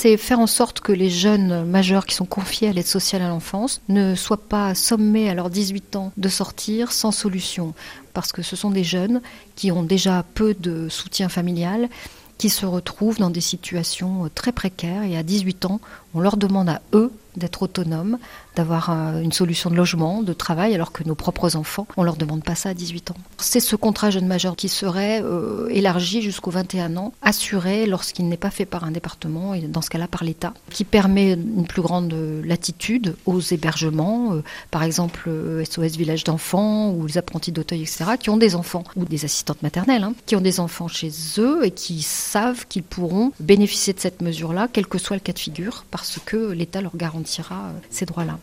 c'est faire en sorte que les jeunes majeurs qui sont confiés à l'aide sociale à l'enfance ne soient pas sommés à leurs 18 ans de sortir sans solution. Parce que ce sont des jeunes qui ont déjà peu de soutien familial, qui se retrouvent dans des situations très précaires. Et à 18 ans, on leur demande à eux d'être autonomes, d'avoir une solution de logement, de travail, alors que nos propres enfants, on ne leur demande pas ça à 18 ans. C'est ce contrat jeune majeur qui serait élargi jusqu'aux 21 ans, assuré lorsqu'il n'est pas fait par un département, et dans ce cas-là par l'État, qui permet une plus grande latitude aux hébergements, par exemple SOS Village d'enfants ou les apprentis d'Auteuil, etc., qui ont des enfants, ou des assistantes maternelles, qui ont des enfants chez eux et qui savent qu'ils pourront bénéficier de cette mesure-là, quel que soit le cas de figure, parce que l'État leur garantira ces droits-là.